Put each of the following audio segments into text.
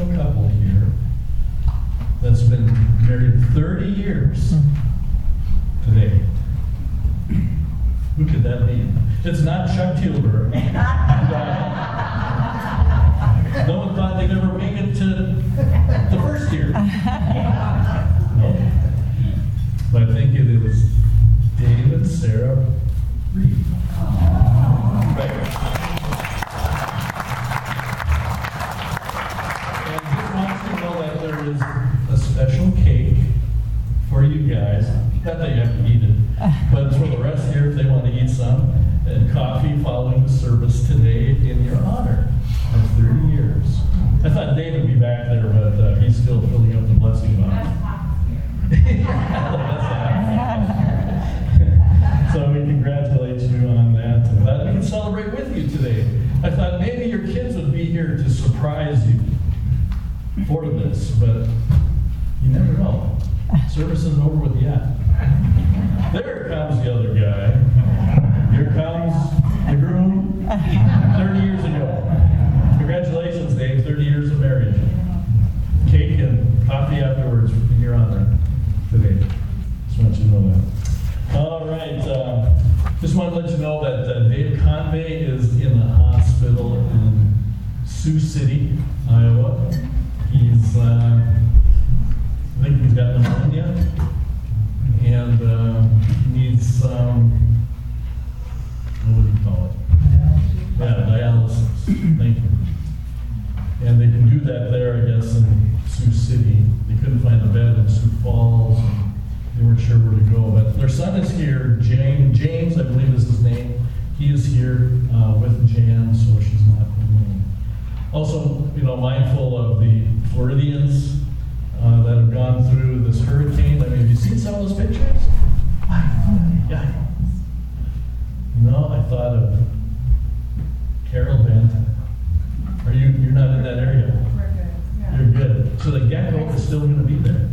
special couple here that's been married 30 years today. Who could that be? It's not Chuck Tilburg. No one thought they'd ever make it to the first year. No. But I think it is Dave and Sarah Reed. Right. And just wants to know that there is a special cake for you guys. Not that you have to eat it, but it's for the rest here if they want to eat some. And coffee following the service today in your honor of 30 years. I thought Dave would be back there, but he's still filling up the blessing box. So we congratulate you on that. And glad we can celebrate with you today. I thought maybe your kids would be here to surprise you for this, but you never know. Service isn't over with yet. There comes the other guy. Here comes the groom 30 years ago. Congratulations, Dave, 30 years of marriage. Cake and coffee afterwards in your honor today. Just want you to know that. All right. Just want to let you know that Dave Convey is in the hospital in Sioux City, Iowa. He's, I think he's got pneumonia and needs what do you call it? Yeah, dialysis. Thank you. And they can do that there, I guess, in Sioux City. They couldn't find a bed in Sioux Falls. They weren't sure where to go. But their son is here, James, I believe is his name. He is here with Jan, so she's not alone. Also, mindful of the Floridians that have gone through this hurricane. I mean, have you seen some of those pictures? Yeah. No, I thought of Carol Benton. You're not in that area? We're good. Yeah. You're good. So the gecko is still going to be there.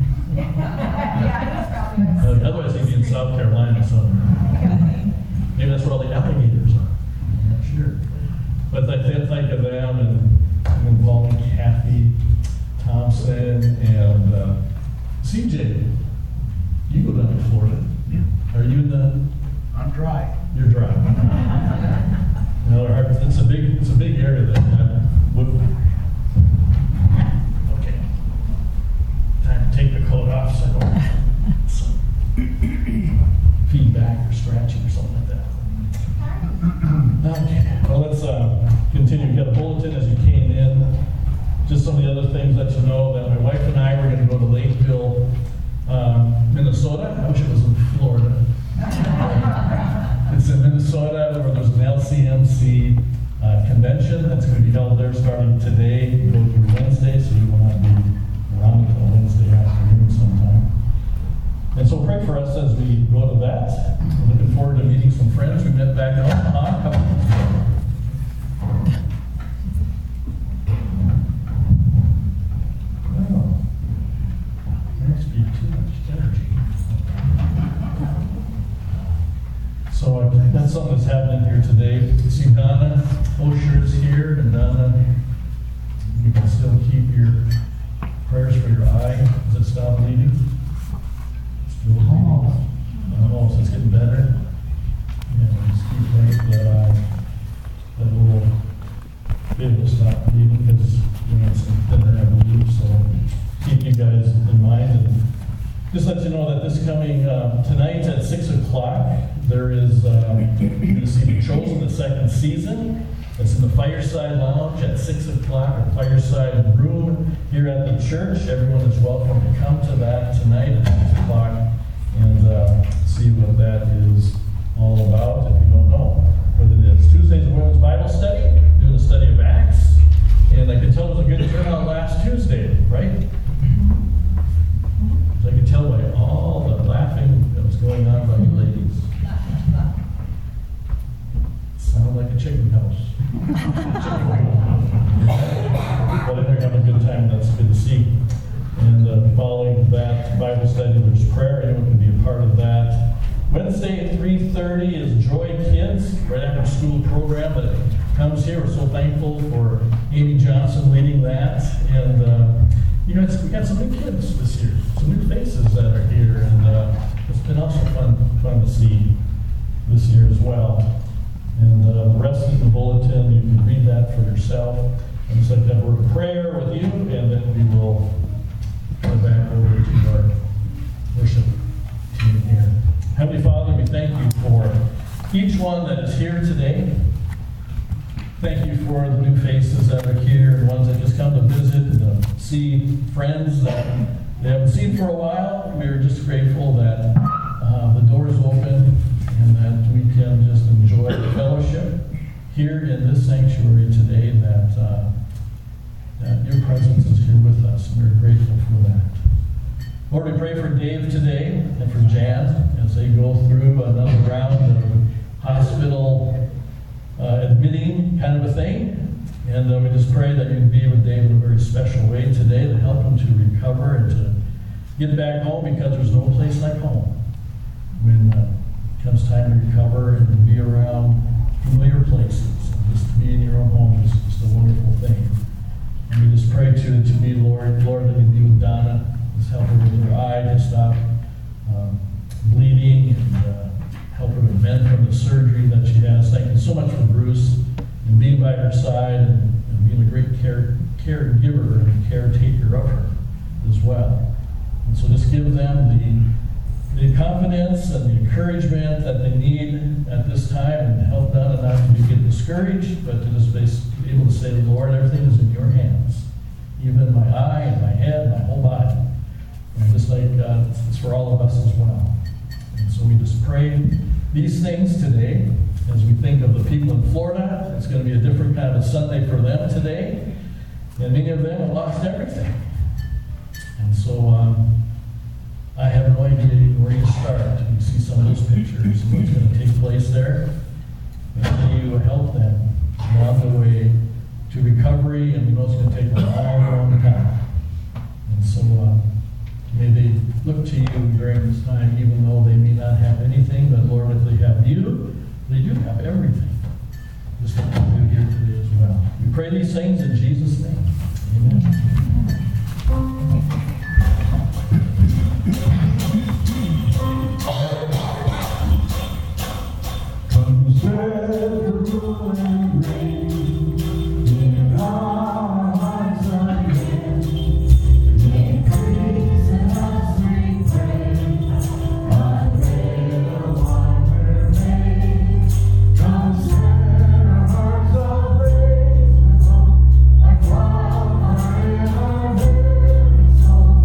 Yeah, he's probably. Otherwise, he'd be in South Carolina somewhere. Maybe that's where all the alligators are. I'm not sure. But I think of them and involving Kathy Thompson and CJ. You go down to Florida. Yeah. Are you in the? I'm dry. You're dry. It's a big area that would. Okay. Time to take the coat off so I don't get some feedback or scratching or something like that. Okay. Well, let's continue. We got a bulletin as you came in. Just some of the other things that you know that my wife and I were going to go to Lakeville, Minnesota. I wish it was in Florida. It's in Minnesota where there's an LCMC convention that's going to be held there starting today, go through Wednesday, so you will not be around until Wednesday afternoon sometime. And so pray for us as we go to that. We're looking forward to meeting some friends we met back in Omaha a couple months ago. Well, there must be too much energy. So I think that's something that's happening here today. You see Donna Osher is here, and Donna, you can still keep your prayers for your eye. Does it stop bleeding? Still bleeding? Oh, so it's getting better. Yeah, just keep praying that that will be able to stop bleeding because it's thinner, I believe. So keep you guys in mind. And just let you know that this coming tonight at 6 o'clock, there is, you're going to see The Chosen, the second season. It's in the Fireside Lounge at 6 o'clock, or Fireside Room here at the church. Everyone is welcome to come to that tonight at 6 o'clock and see what that is all about if you don't know what it is. Tuesday's a women's Bible study, doing a study of Acts. And I can tell it was a good turnout last Tuesday, right? I can tell by all the laughing that was going on by you ladies. Sounded like a chicken house. But if you're having a good time, that's good to see. And following that Bible study, there's prayer. Anyone can be a part of that. Wednesday Wednesday at 3:30 is Joy Kids, right after school program that comes here. We're so thankful for Amy Johnson leading that. And we got some new kids this year, some new faces that are here, and it's been also fun to see this year as well. And the rest of the bulletin, you can read that for yourself. I'd just like to have a word of prayer with you, and then we will go back over to our worship team here. Heavenly Father, we thank you for each one that is here today. Thank you for the new faces that are here, and ones that just come to visit and to see friends that they haven't seen for a while. We are just grateful that the door is open and that we can just enjoy the fellowship here in this sanctuary today, that your presence is here with us, and we're grateful for that. Lord, we pray for Dave today and for Jan as they go through another round of hospital admitting kind of a thing. And we just pray that you'd be with Dave in a very special way today to help him to recover and to get back home, because there's no place like home when it comes time to recover and to be around familiar places. And just to be in your own home is just a wonderful thing. And we just pray to be, Lord, that you'd be with Donna. Just help her with her eye to stop bleeding, and help her to mend from the surgery that she has. Thank you so much for Bruce and being by her side and being a great caregiver and caretaker of her as well. And so just give them the confidence and the encouragement that they need at this time, and help Donna not to get discouraged, but to just be able to say, Lord, everything is in your hands. Even my eye and my head, my whole body. And just like it's for all of us as well. And so we just pray these things today as we think of the people in Florida. It's going to be a different kind of a Sunday for them today. And many of them have lost everything. And so I have no idea even where you start. You see some of those pictures and what's going to take place there. May you help them along the way to recovery, and we know it's going to take a long time. And so may they look to you during this time, even though they may not have anything, but Lord, if they have you, they do have everything. Just like we do here today as well. We pray these things in Jesus' name. Amen. Come spread the rule and reign in our hearts again. Increase in us, we pray. Unveil what we're made. Come spread our hearts of praise, like wildfire in our very soul.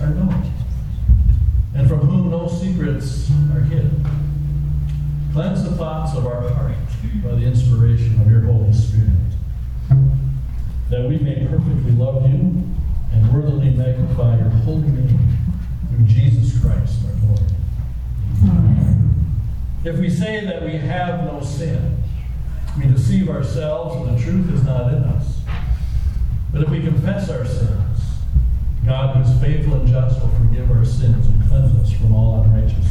are known, and from whom no secrets are hidden. Cleanse the thoughts of our heart by the inspiration of your Holy Spirit, that we may perfectly love you and worthily magnify your holy name through Jesus Christ our Lord. Amen. If we say that we have no sin, we deceive ourselves and the truth is not in us. But if we confess our sins, God, who is faithful and just, will forgive our sins and cleanse us from all unrighteousness.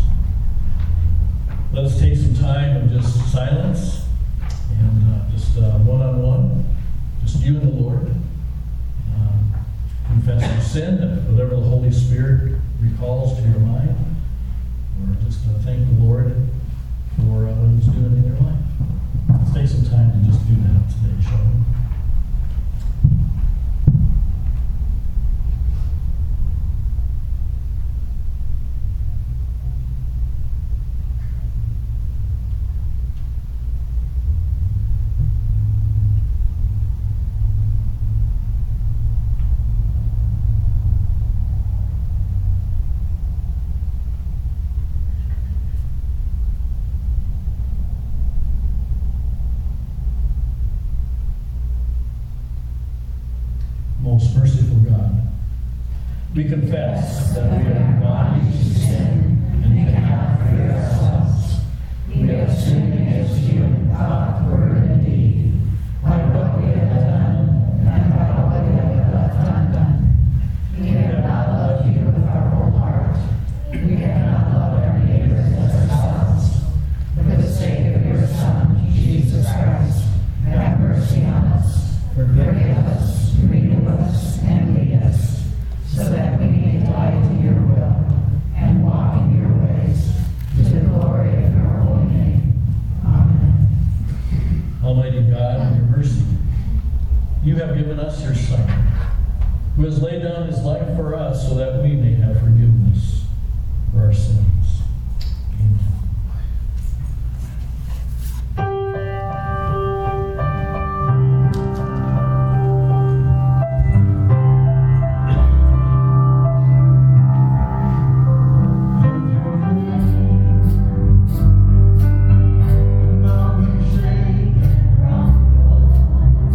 Let us take some time of just silence and just one-on-one, just you and the Lord. Confess your sin, and whatever the Holy Spirit recalls to your mind, or just thank the Lord for what He's doing in your life. Let's take some time to just do that today, shall we? Most merciful God, we confess that we are bodies to sin and cannot free ourselves. We have sinned against you in thought, word, and deed, by what we have done and by what we have left undone. We have not loved you with our whole heart. We have not loved our neighbors as ourselves. For the sake of your Son, Jesus Christ, have mercy on us. Forgive us. Renew us and lead us, so that we may lie to your will and walk in your ways, to the glory of your holy name. Amen. Almighty God, in your mercy, you have given us your Son, who has laid down his life for us so that we may have forgiveness for our sins. Amen.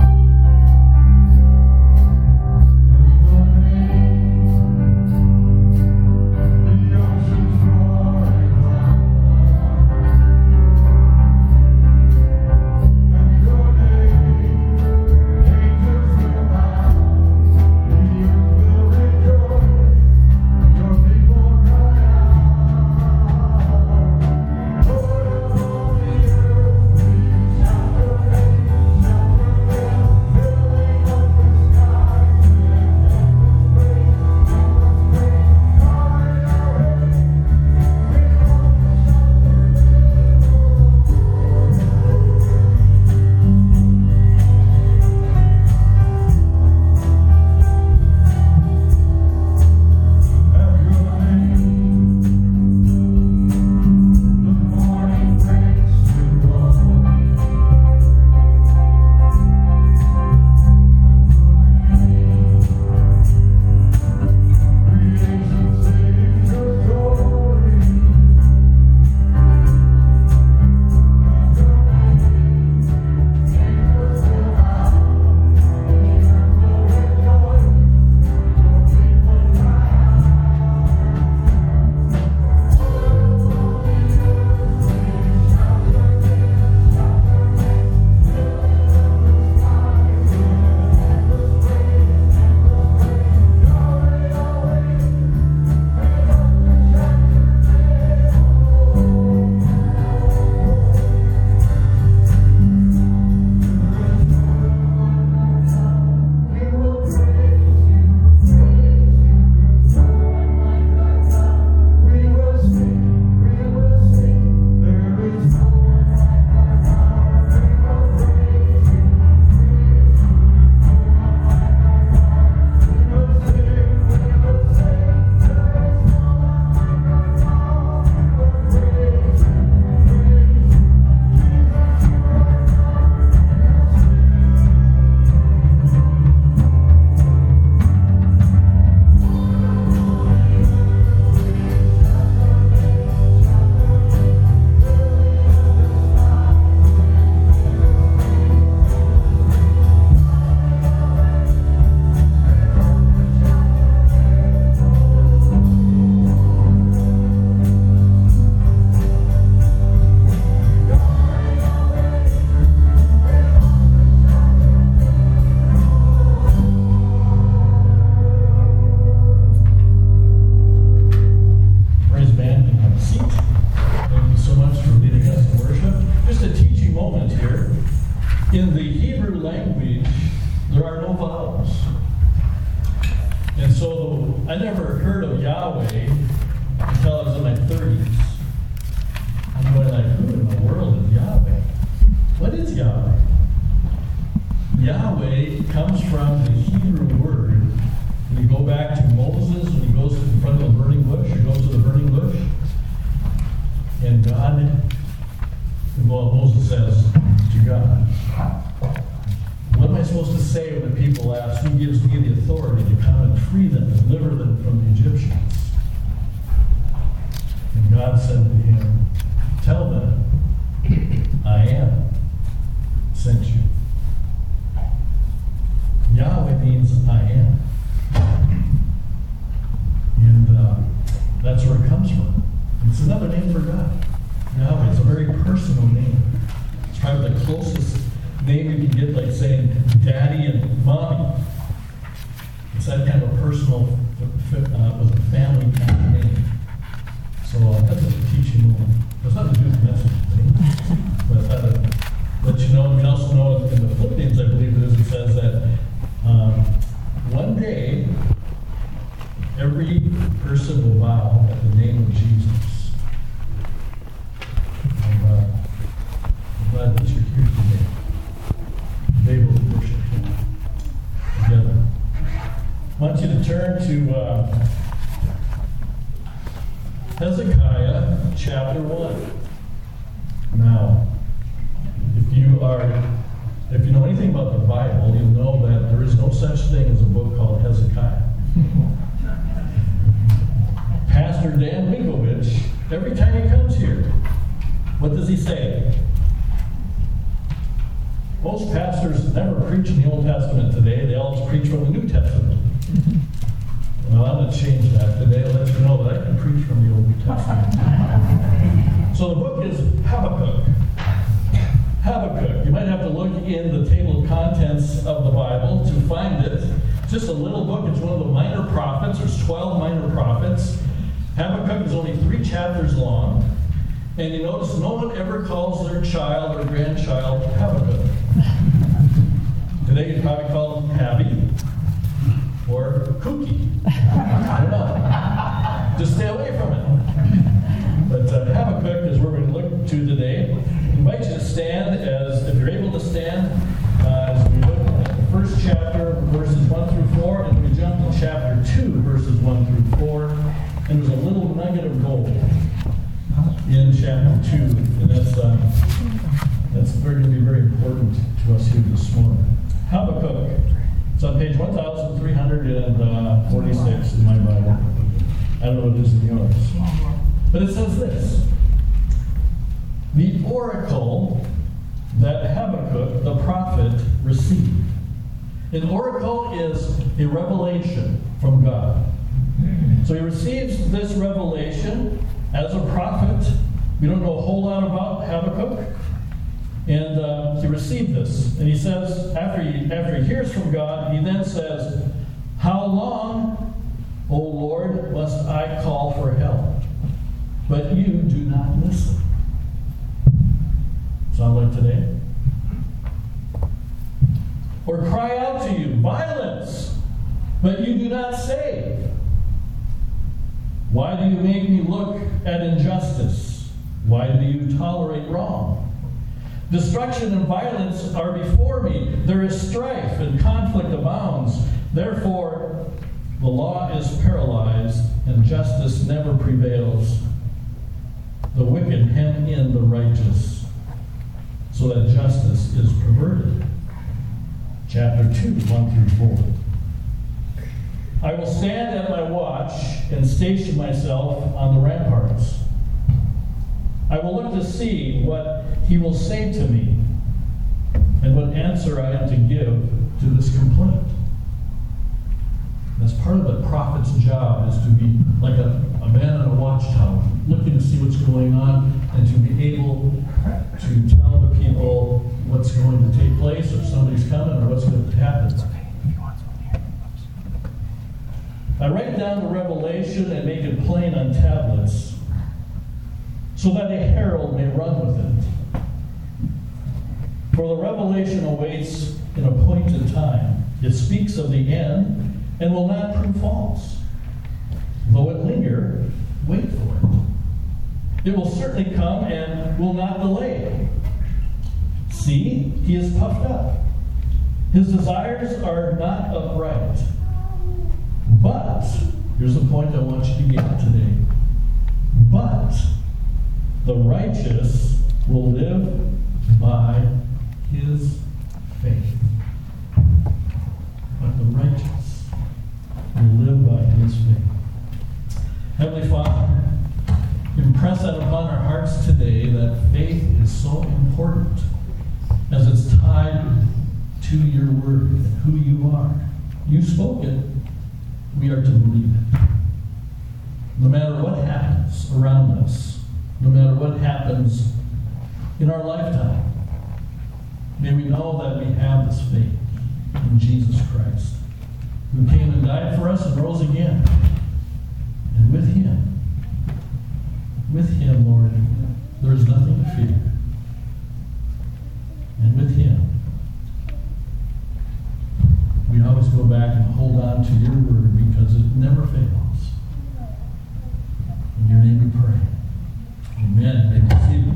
Thank you. I never heard of Yahweh until I was in my 30s. I'm going like, who in the world is Yahweh? What is Yahweh? Yahweh comes from the Hebrew word. When you go back to Moses, when he goes in front of the burning bush, or goes to the burning bush, and Moses says to God, what am I supposed to say when the people ask, who gives me the authority to come and free them, deliver them from the Egyptians? And God said to him, tell them, I am sent you. Yahweh means I am. And that's where it comes from. It's another name for God. Yahweh, it's a very personal name. It's probably the closest name you can get, like saying daddy and mommy. It's that kind of personal, with a family kind of name. So that's a teaching moment. There's nothing to do with the message today. But I thought I'd let you know. We also know in the Philippians, I believe it is, it says that one day, every person will bow at the name of Jesus. And, I'm glad that you're here today. They will worship Him together. I want you to turn to Hezekiah chapter 1. Now, if you know anything about the Bible, you'll know that there is no such thing as a book called Hezekiah. Pastor Dan Winkovich, every time he comes here, what does he say? Most pastors never preach in the Old Testament today. They always preach from the New Testament. Well, I'm going to change that today. I'll let you know that I can preach from the Old Testament. So the book is Habakkuk. Habakkuk. You might have to look in the table of contents of the Bible to find it. It's just a little book. It's one of the minor prophets. There's 12 minor prophets. Habakkuk is only 3 chapters long. And you notice no one ever calls their child or grandchild Habakkuk. Today you'd probably call them Habby or Kooky. I don't know. Just stay away from it. But Habakkuk is where we're going to look to today. I invite you to stand, if you're able to stand, as we look at the first chapter, verses 1 through 4, and we jump to chapter 2, verses 1 through 4. And there's a little nugget of gold in chapter 2, and that's going to be very important to us here this morning. Habakkuk. It's on page 1346 in my Bible. I don't know what it is in yours. But it says this: the oracle that Habakkuk the prophet received. An oracle is a revelation from God. So he receives this revelation as a prophet. We don't know a whole lot about Habakkuk. And he received this. And he says, after he hears from God, he then says, how long, O Lord, must I call for help? But you do not listen. Sound like today? Or cry out to you, violence, but you do not save. Why do you make me look at injustice? Why do you tolerate wrong? Destruction and violence are before me. There is strife and conflict abounds. Therefore, the law is paralyzed and justice never prevails. The wicked hem in the righteous, so that justice is perverted. Chapter 2, 1 through 4. I will stand at my watch and station myself on the ramparts. I will look to see what he will say to me and what answer I am to give to this complaint. That's part of the prophet's job, is to be like a man in a watchtower, looking to see what's going on and to be able to tell the people what's going to take place, or somebody's coming, or what's going to happen. I write down the revelation and make it plain on tablets, so that a herald may run with it. For the revelation awaits an appointed time. It speaks of the end and will not prove false. It will certainly come and will not delay. See, he is puffed up. His desires are not upright. But, here's the point I want you to get today. But the righteous will live by his faith. But the righteous will live by his faith. Heavenly Father, impress that upon our hearts today that faith is so important as it's tied to your word and who you are. You spoke it. We are to believe it. No matter what happens around us, no matter what happens in our lifetime, may we know that we have this faith in Jesus Christ, who came and died for us and rose again. And with him, Lord, there is nothing to fear. And with him, we always go back and hold on to your word because it never fails. In your name we pray. Amen. May be seated.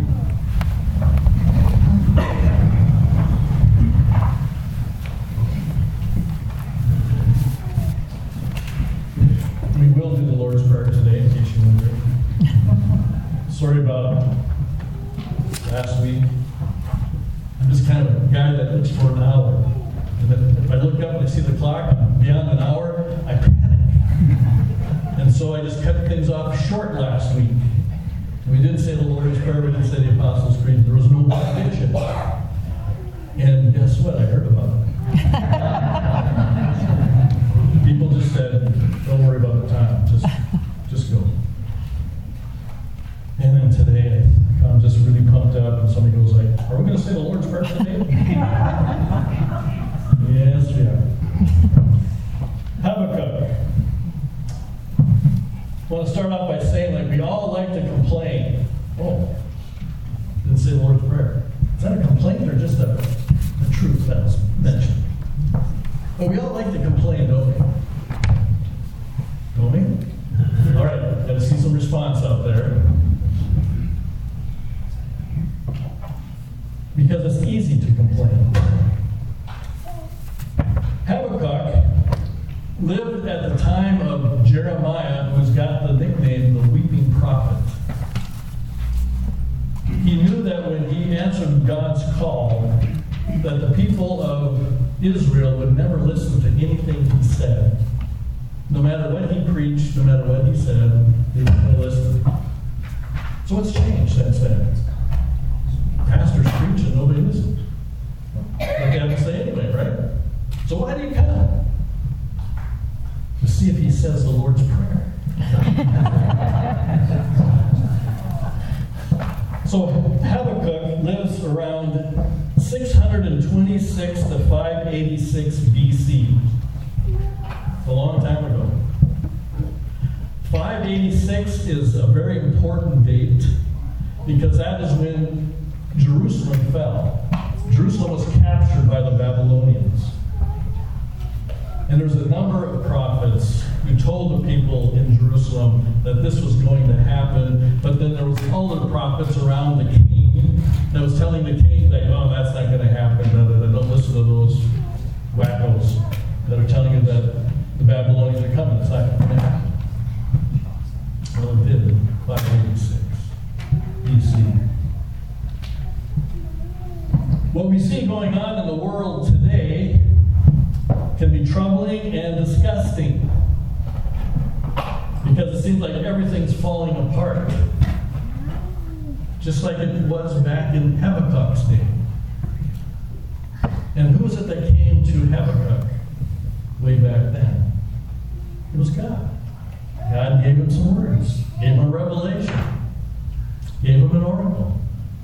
We will do the Lord's Prayer today, in case you're wondering. Sorry about last week. I'm just kind of a guy that looks for an hour. And then if I look up and I see the clock beyond an hour, I panic. And so I just cut things off short last week. We didn't say the Lord's Prayer, we didn't say the Apostles' Creed. There was no benediction. And guess what? I heard about it. People just said, don't worry about the time. Just go. And then today, I'm just really pumped up, and somebody goes like, are we going to say the Lord's Prayer today? Yes, we are. Habakkuk. I want to start off by saying, like, we all like to complain. Oh, didn't say the Lord's Prayer. Is that a complaint or just a truth that was mentioned? But we all like to complain, don't we? Don't we? All right, got to see some response out there. Because it's easy to complain. Habakkuk lived at the time of Jeremiah, who's got the nickname the Weeping Prophet. He knew that when he answered God's call, that the people of Israel would never listen to anything he said. No matter what he preached, no matter what he said, they weren't going to listen. So what's changed since then? Pastors preach and nobody listens. Like I have to say anyway, right? So why do you come? To see if he says the Lord's Prayer. So Habakkuk lives around 626 to 586 BC. A long time ago. 586 is a very important date because that is when Jerusalem fell. Jerusalem was captured by the Babylonians. And there's a number of prophets who told the people in Jerusalem that this was going to happen, but then there was other prophets around the king that was telling the king that, oh, that's not going to happen. Don't listen to those wackos that are telling you that the Babylonians are coming. It's not going to happen. Well, it did in 586 BC. What we see going on in the world today can be troubling and disgusting because it seems like everything's falling apart, just like it was back in Habakkuk's day. And who was it that came to Habakkuk way back then? It was God. God gave him some words, gave him a revelation, gave him an oracle.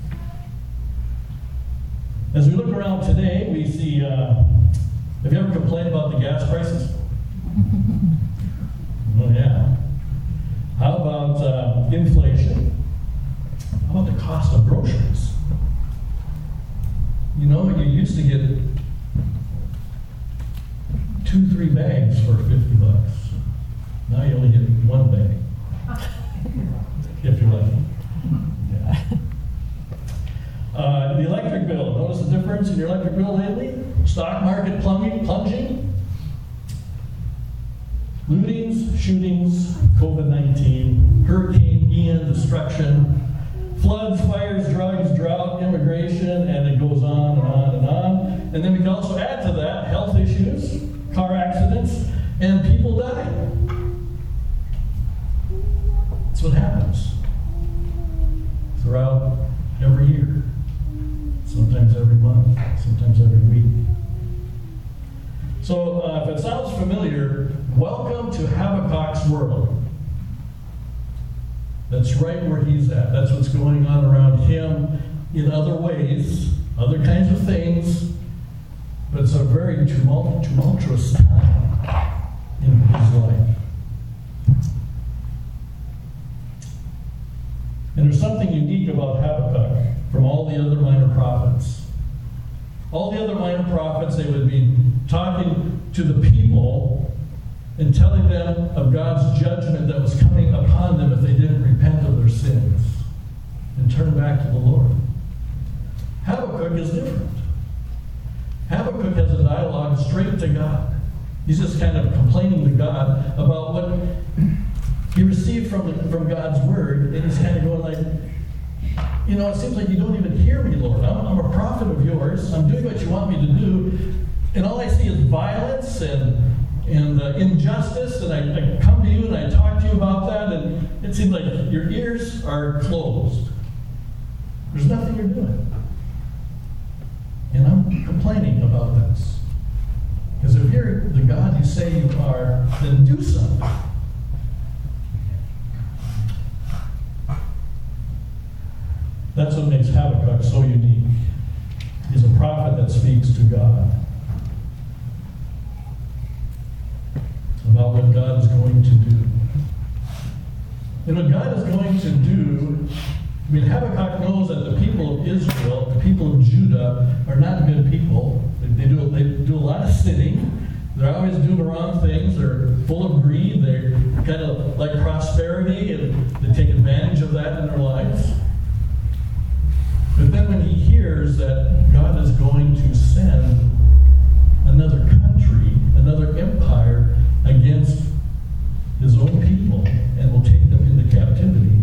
As we look around today, we see, have you ever complained about the gas prices? Oh, yeah. How about inflation? How about the cost of groceries? You know, you used to get 2-3 bags for $50. Now you only get one bag, if you're lucky. noticed a difference in your electric bill lately? Stock market plunging? Lootings, shootings, COVID-19, Hurricane Ian destruction, floods, fires, drugs, drought, immigration, and it goes on and on and on. And then we can also add to that health issues, car accidents, and people die. That's what happens throughout every year, sometimes every month, sometimes every week. So if it sounds familiar, welcome to Habakkuk's world. That's right where he's at. That's what's going on around him in other ways, other kinds of things, but it's a very tumultuous time in his life. And there's something unique about Habakkuk from all the other minor prophets. All the other minor prophets, they would be talking to the people and telling them of God's judgment that was coming upon them if they didn't repent of their sins and turn back to the Lord. Habakkuk is different. Habakkuk has a dialogue straight to God. He's just kind of complaining to God about what he received from God's word, and he's kind of going like, it seems like you don't even hear me, Lord. I'm a prophet of yours. I'm doing what you want me to do, and all I see is violence and injustice, and I come to you and I talk to you about that, and it seems like your ears are closed. There's nothing you're doing. And I'm complaining about this. Because if you're the God you say you are, then do something. That's what makes Habakkuk so unique. He's a prophet that speaks to God about what God is going to do. And what God is going to do, Habakkuk knows that the people of Israel, the people of Judah, are not good people. They do a lot of sinning. They're always doing the wrong things. They're full of greed. They're kind of like prosperity, and they take advantage of that in their lives. But then when he hears that God is going to send another country, another empire against his own people, and will take them into captivity,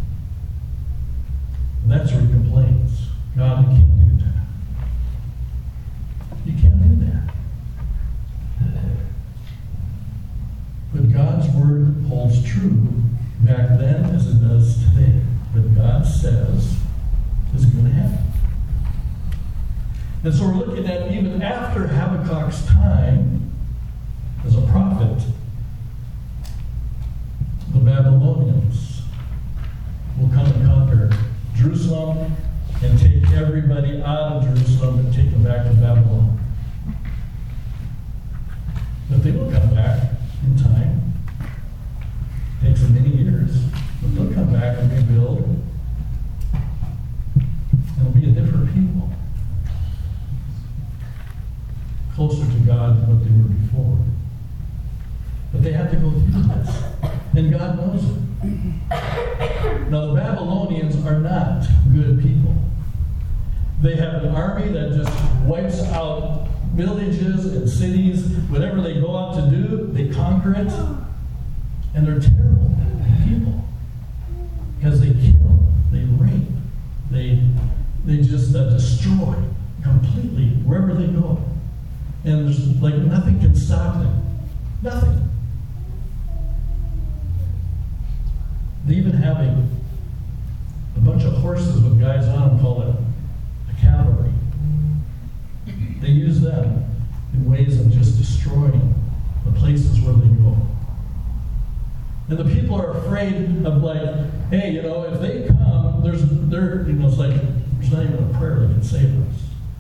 that's where he complains. God, you can't do that. You can't do that. But God's word holds true back then as it does today. What God says is going to happen. And so we're looking at even after Habakkuk's time as a prophet, the Babylonians will come and conquer Jerusalem and take everybody out of Jerusalem and take them back to Babylon. But they will come back in time. It takes them many years, but they'll come back and rebuild. It'll be a different people. Closer to God than what they were before. But they have to go through this. And God knows it. Now, the Babylonians are not good people. They have an army that just wipes out villages and cities. Whatever they go out to do, they conquer it. And they're terrible people. Because they kill, they rape, they just destroy completely wherever they go. And there's like nothing can stop them. Nothing. They even have a bunch of horses with guys on them called a cavalry. They use them in ways of just destroying the places where they go. And the people are afraid of hey, if they come, it's like there's not even a prayer that can save us.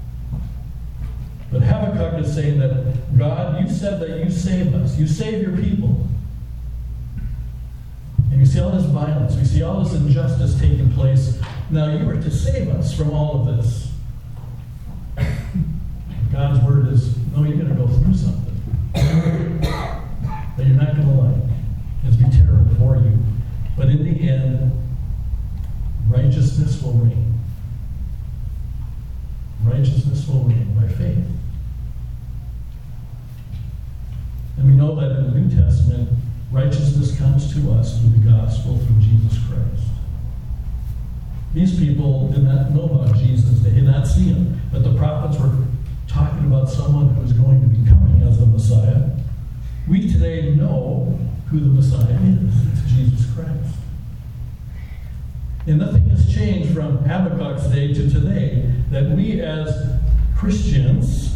But Habakkuk is saying that, God, you said that you save us. You save your people. And you see all this violence. We see all this injustice taking place. Now you are to save us from all of this. God's word is, no, you're going to go through something that you're not going to like. It's be terrible for you. But in the end, righteousness will reign. righteousness will reign by faith. And we know that in the New Testament, righteousness comes to us through the gospel, through Jesus Christ. These people did not know about Jesus. They did not see him. But the prophets were talking about someone who was going to be coming as the Messiah. We today know who the Messiah is. It's Jesus Christ. And nothing has changed from Habakkuk's day to today, that we as Christians,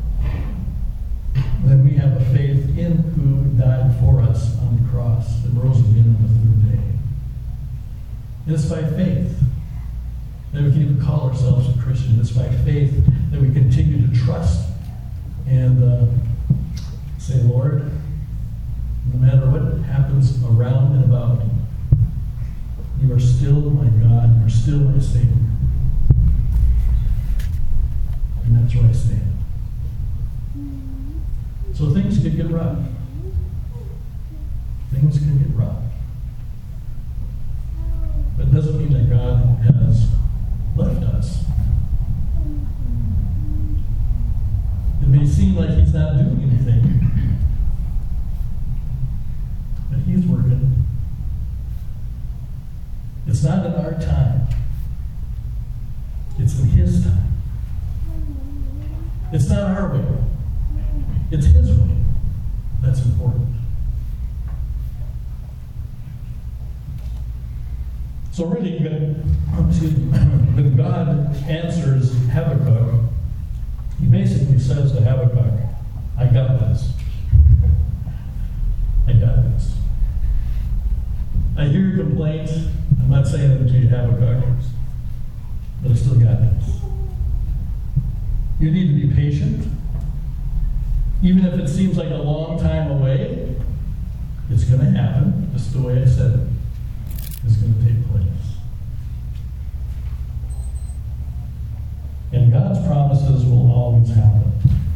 then we have a faith in who died for us on the cross and rose again on the third day. And it's by faith that we can even call ourselves a Christian. It's by faith that we continue to trust and say, Lord, no matter what happens around and about me, you are still my God, you are still my Savior. And that's where I stand. So things can get rough. Things can get rough. But it doesn't mean that God has left us. It may seem like he's not doing anything, but he's working. It's not in our time. It's in his time. It's not our way. It's his way. That's important. So really, when God answers Habakkuk, he basically says to Habakkuk, I got this. I got this. I hear your complaints. I'm not saying it to you, Habakkuk, but I still got this. You need to be patient. Even if it seems like a long time away, it's going to happen, just the way I said it. It's going to take place. And God's promises will always happen.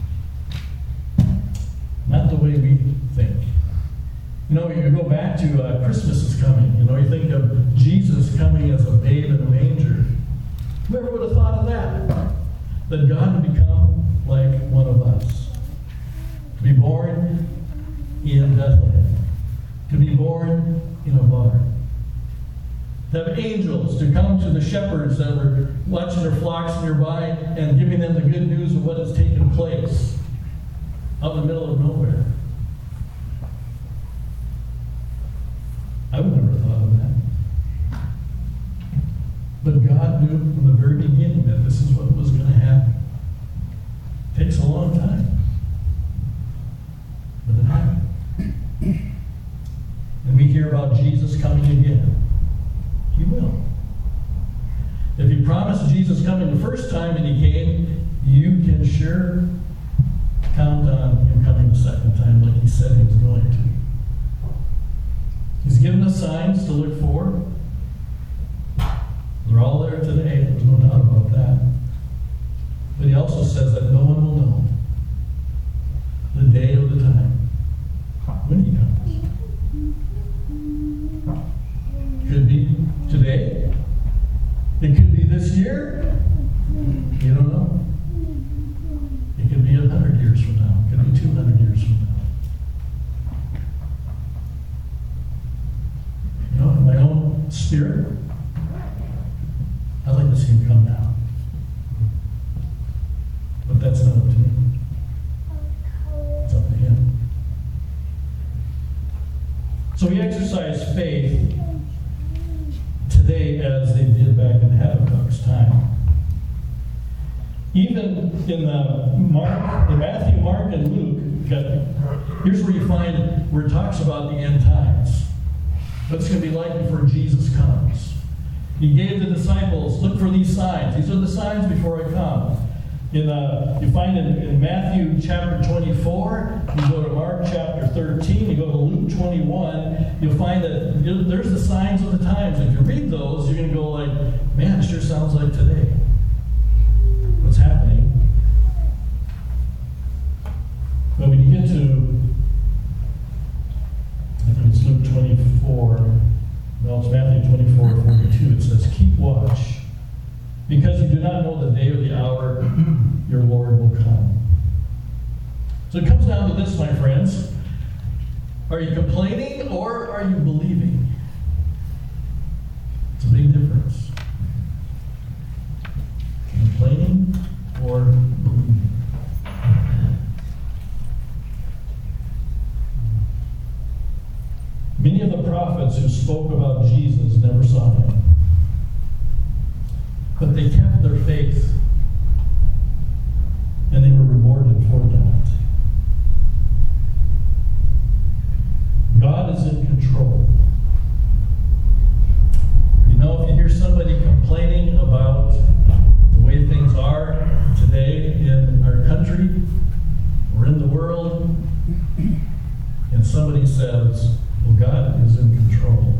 Not the way we think. You know, you go back to Christmas is coming. You know, you think of Jesus coming as a babe in a manger. Whoever would have thought of that? That God would become like one of us. To be born in Bethlehem. To be born in a barn. To have angels to come to the shepherds that were watching their flocks nearby and giving them the good news of what has taken place out in the middle of nowhere. I would never have thought of that. But God knew from the very beginning that this is what was going to happen. It takes a long time. But it happened. And we hear about Jesus coming again. He will. If he promised Jesus coming the first time and he came, you can sure count on him coming the second time like he said he was going to. He's given us signs to look for. They're all there today. There's no doubt about that. But he also says that no one will know the day or the time when he comes. Could be today. It could be this year. You don't know. It could be 100 years from now. It could be 200 years from now. You know, in my own spirit, I'd like to see him come now. But that's not up to me. It's up to him. So we exercise faith today as they did back in Habakkuk's time. Even in Matthew, Mark, and Luke, here's where you find where it talks about the end times. What it's going to be like before Jesus comes. He gave the disciples, look for these signs. These are the signs before I come. You find in Matthew chapter 24, you go to Mark chapter 13, you go to Luke 21, you'll find that there's the signs of the times. If you read those, you're going to go like, man, it sure sounds like today. What's happening? But when you get to, I think it's Luke 24, no, it's Matthew 24:42, it says, keep watch because you do not know the day or the hour your Lord will come. So it comes down to this, my friends. Are you complaining or are you believing? It's a big difference. Complaining or believing. Many of the prophets who spoke about Jesus never saw him. But they kept their faith, and they were rewarded for that. God is in control. You know, if you hear somebody complaining about the way things are today in our country or in the world, and somebody says, well, God is in control,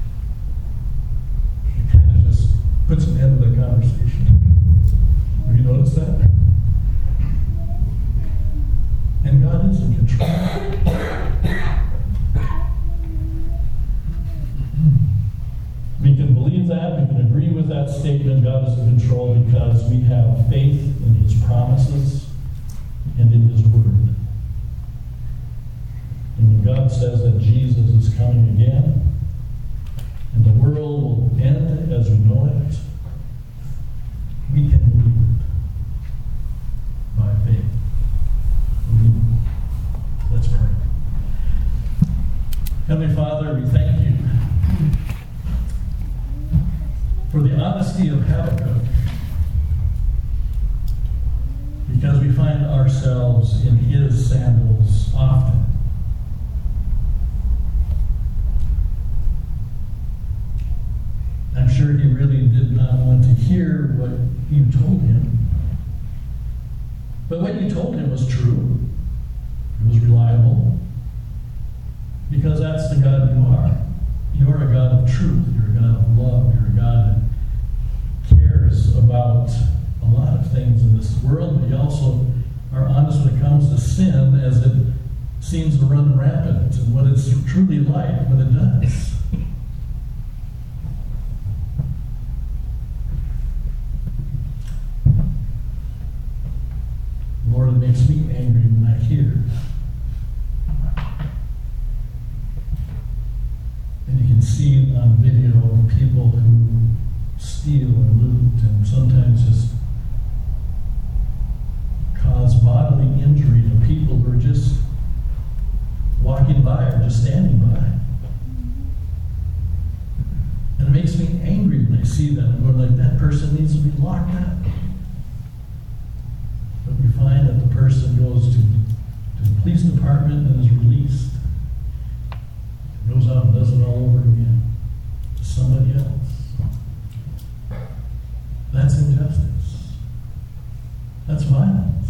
it kind of just puts an end to the conversation. Have you noticed that? And God is in control. We can believe that, we can agree with that statement, God is in control, because we have faith in His promises and in His Word. And when God says that Jesus is coming again, and the world will end as we know it, we can believe it by faith. Believe it. Let's pray. Heavenly Father, we thank you for the honesty of Habakkuk, because we find ourselves in his sandals often. I'm sure he really did not want to hear what you told him. But what you told him was true. It was reliable. Because that's the God you are. You are a God of truth. You're a God of love. You're a God that cares about a lot of things in this world, but you also are honest when it comes to sin, as it seems to run rampant, and what it's truly like when it does. Lord, it makes me angry when I hear. And you can see on video people who steal and loot and sometimes just cause bodily injury to people who are just walking by or just standing by. And it makes me angry when I see that. I'm going like, that person needs to be locked up. But we find that the person goes to the police department and is released. Goes out and does it all over again to somebody else. That's injustice. That's violence.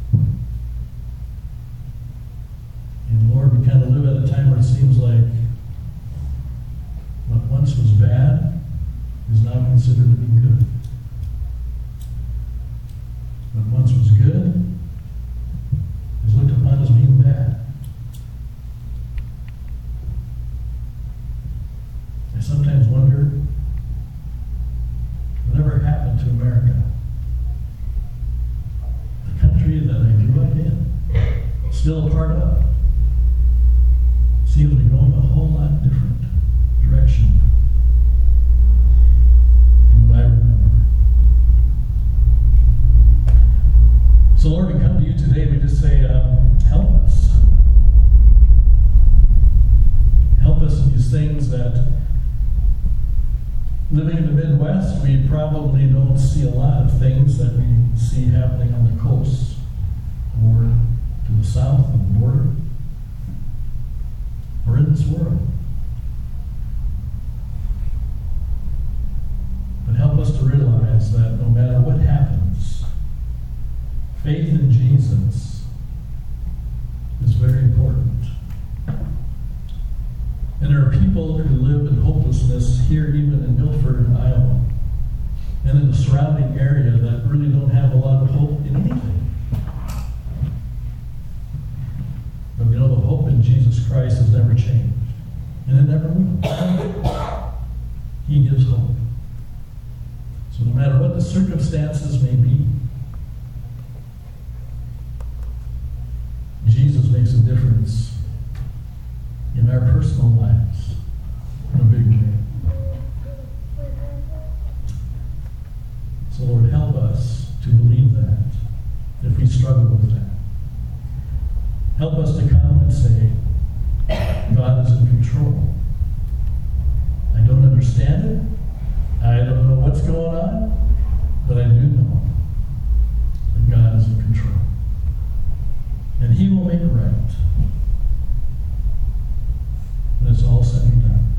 And Lord, we kind of live at a time where it seems like what once was bad is now considered to be good. What once was good is looked upon as being bad. I sometimes wonder, whatever happened to America? The country that I grew up in, still a part of, seems to be going a whole lot different direction from what I remember. So Lord, we come to you today, we just say, help us. Help us in these things that, living in the Midwest, we probably don't see a lot of things that we see happening on the coast or to the south of the border or in this world. But help us to realize that no matter what happens, faith in Jesus is very important. And there are people who live in hopelessness here, even in Milford, Iowa, and in the surrounding area that really don't have a lot of hope in anything. But we know the hope in Jesus Christ has never changed, and it never will. He gives hope. So no matter what the circumstances may be. Jesus makes a difference in our personal lives in a big way. So Lord, help us to believe that if we struggle with that. Help us to come and say, God is in control. I don't understand it. I don't know what's going on, but I do know that God is in control. And He will make it right. And it's all said and done.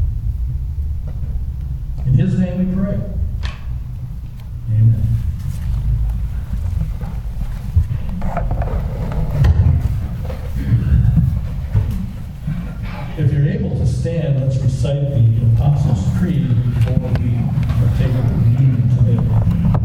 In His name we pray. Amen. If you're able to stand, let's recite the Apostles' Creed before we partake of the communion today.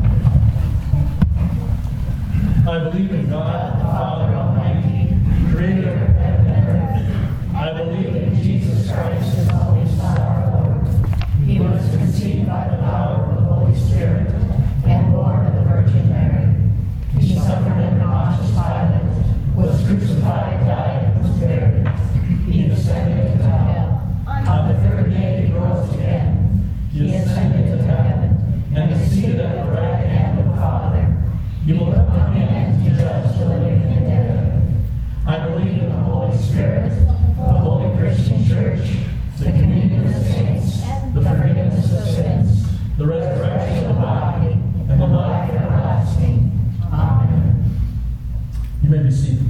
I believe in God, the Father Almighty, creator of heaven and earth. I believe in Jesus Christ, His only Son, our Lord. He was conceived by the power of the Holy Spirit and born of the Virgin Mary. He suffered under Pontius Pilate, was crucified, died, and was buried. He descended into hell. On the third day He rose again. He ascended to heaven and is seated at the right hand of the Father. He will come again to judge the living and the dead. I believe in the Holy Spirit, the Holy Christian Church, the communion of saints, the forgiveness of sins, the resurrection of the body, and the life everlasting. Amen. You may be seated.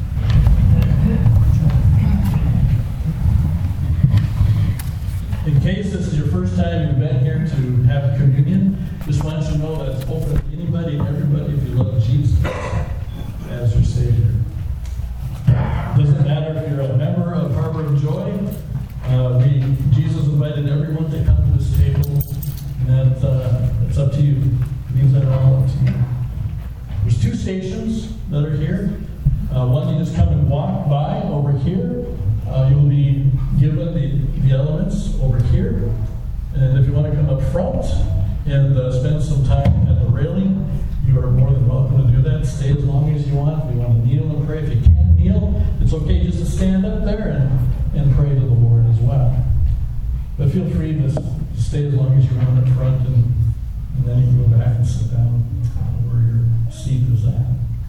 In case this is your first time you've been here to have communion, just want you to know that it's open to anybody and everybody if you love Jesus as your Savior. Doesn't matter if you're a member of Harbor of Joy. Jesus invited everyone to come to this table, and it's up to you. These are all up to you. There's 2 stations that are here. One, you just come and walk by over here. You'll be given the elements over here. And if you want to come up front and spend some time at the railing, you are more than welcome to do that. Stay as long as you want. If you want to kneel and pray, if you can't kneel, it's okay just to stand up there and pray to the Lord as well. But feel free to stay as long as you want up front, and then you can go back and sit down where your seat is at.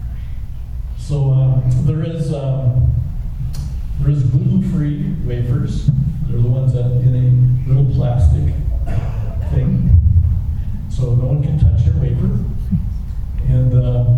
So there is gluten-free wafers. They're the ones that in a little plastic thing, so no one can touch your wafer. And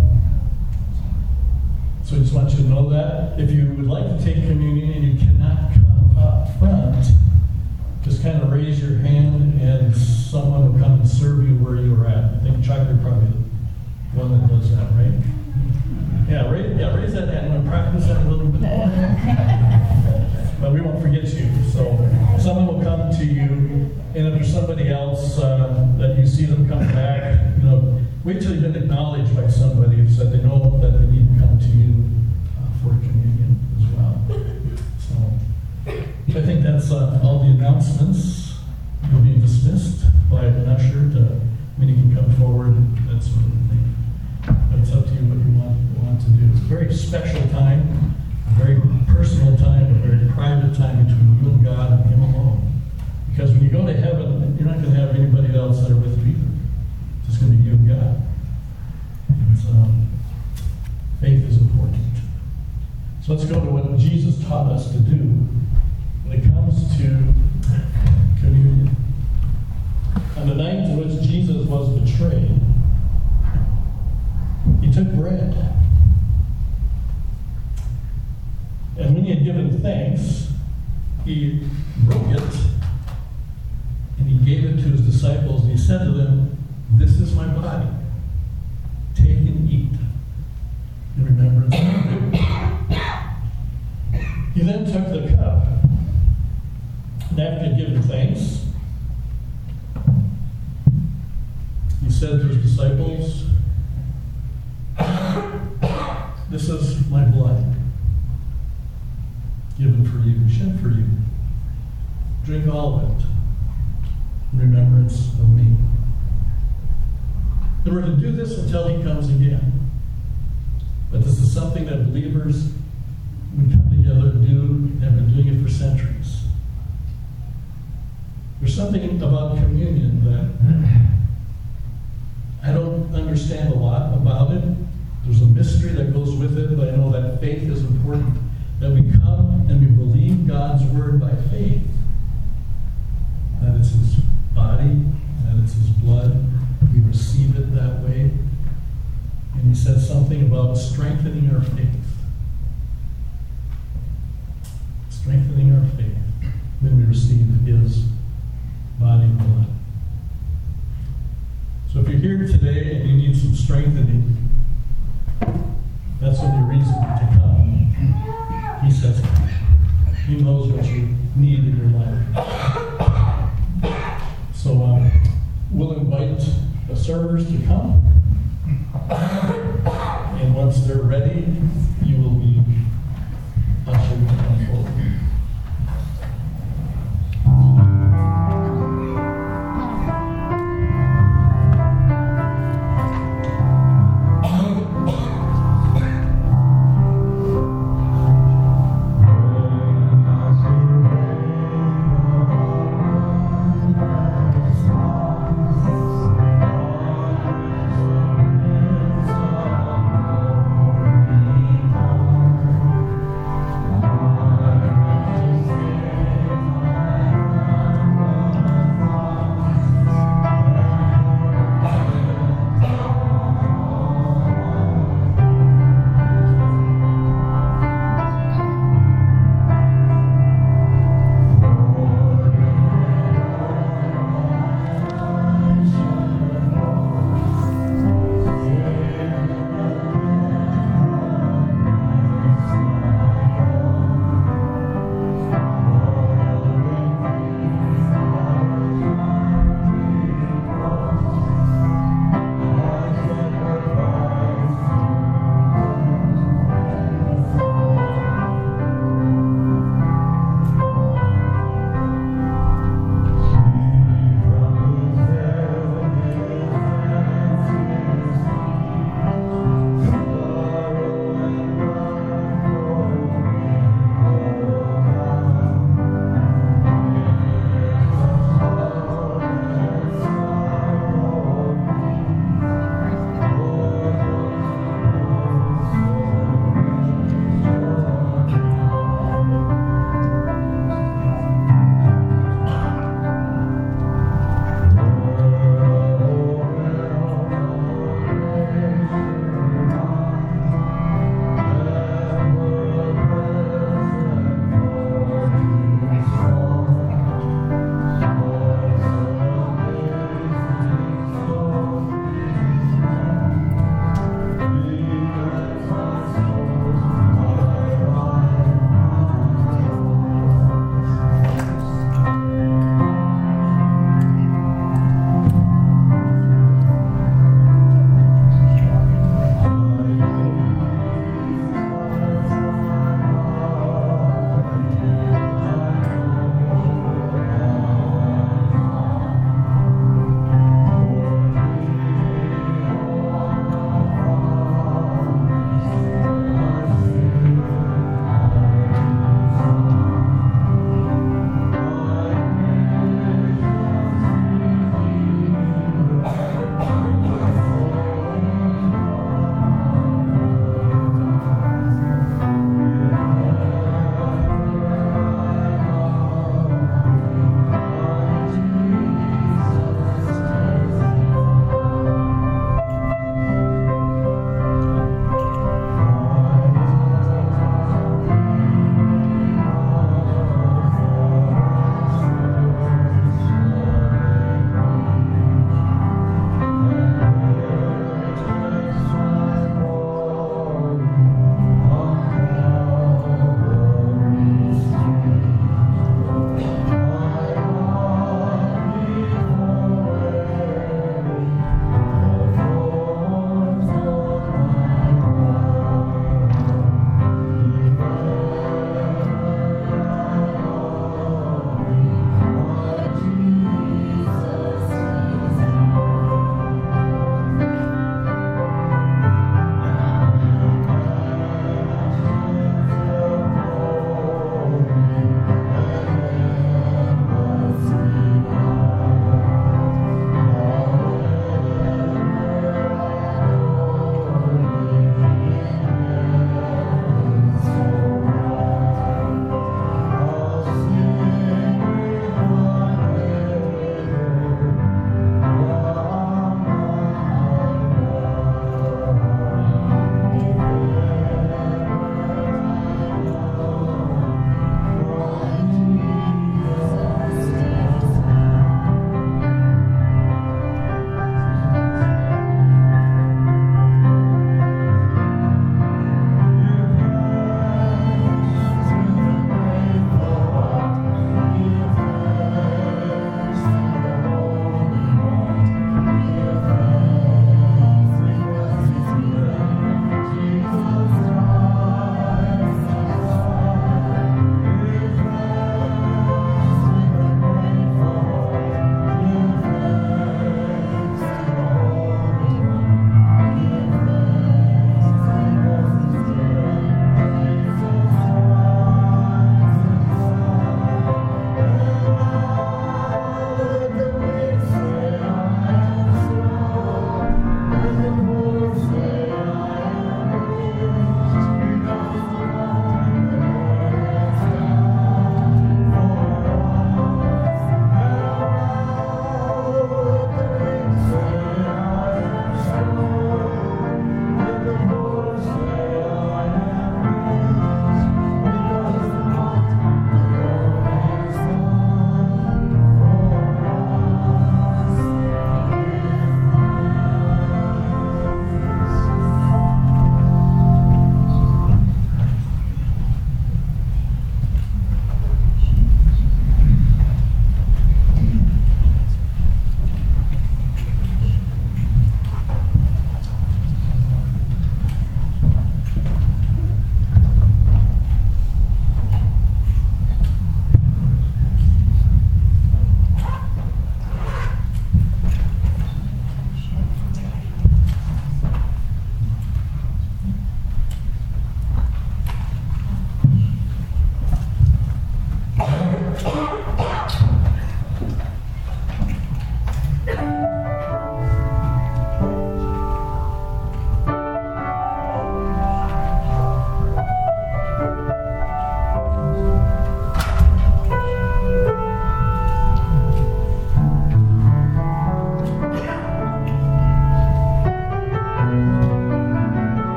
so I just want you to know that. If you would like to take communion and you cannot come up front, just kind of raise your hand and someone will come and serve you where you are at. I think Chuck is probably the one that does that, right? Yeah, raise that hand. I'm going to practice that a little bit more. But we won't forget you. So someone will come to you, and if there's somebody else that you see them come back, wait till you've been acknowledged by somebody so that they know that they need to come to you for communion as well. So I think that's all the announcements. You'll be dismissed by an usher when you can come forward, that sort of thing. But it's up to you what you want to do. It's a very special time, a very personal time, a very private time between you and God and Him alone. Because when you go to heaven, you're not going to have anybody else there with you either. It's just going to be you and God. And, faith is important. So let's go to what Jesus taught us to do when it comes to communion. On the night in which Jesus was betrayed, He took bread. And when He had given thanks, He broke it, and He gave it to His disciples, and He said to them, "This is my body. Take and eat in remembrance of me." He then took the cup, and after He had given thanks, He said to His disciples, "This is my blood, given for you, shed for you. Drink all of it in remembrance of me." In order to until he comes again. But this is something that believers would come together and do, and have been doing it for centuries. There's something about communion that I don't understand a lot about it. There's a mystery that goes with it, but I know that faith is important. That we come and we believe God's word by faith. That it's his body, that it's his blood. We receive it that way. And he says something about strengthening our faith. Strengthening our faith when we receive his body and blood. So if you're here today and you need some strengthening, that's only reason to come. He says he knows what you need in your life. So we'll invite the servers to come. And once they're ready, you will be ushered to come forward.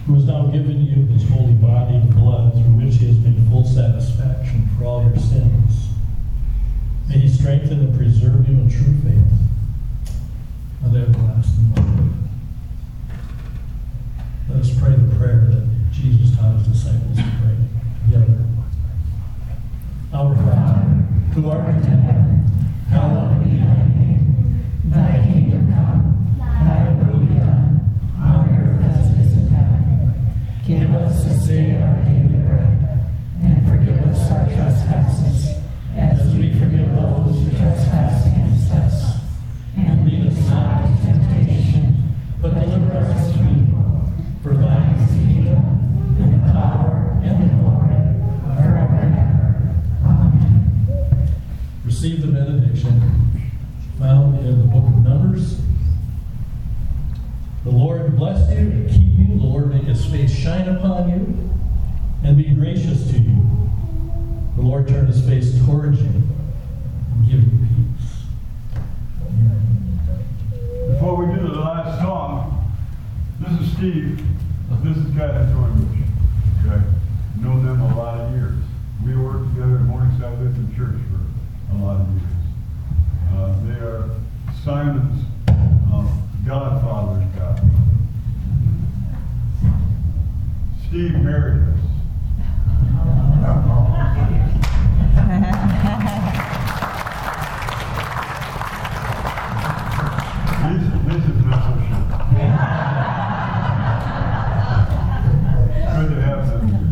who has now given you his holy body and blood, through which he has made full satisfaction for all your sins. May he strengthen and preserve you in true faith and everlasting life. Let us pray the prayer that Jesus taught his disciples to pray together. Our Father, who art in heaven, hallowed be thy name. Thy kingdom come, thy will be done, on earth as it is in heaven. Give us this day our daily bread, and forgive us our trespasses, as we forgive those who trespass against us. And lead us not into temptation, but deliver us from evil. For thine is the kingdom, and the power, and the glory, forever and ever. Amen. Receive the benediction found in the book of Numbers. The Lord bless you and keep you. The Lord make his face shine upon you and be gracious to you. The Lord turn his face towards you and give you peace. Amen. Before we do the last song, this is Steve. This is Kathy Thornbush. Okay? Known them a lot of years. We worked together at Morningside Lutheran Church for a lot of years. They are Simon's godfather's God. Steve married us. This is not so sure. Good to have them here.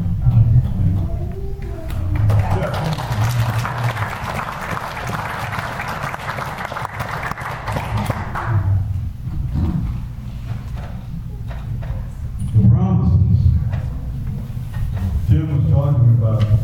The promises. Tim was talking about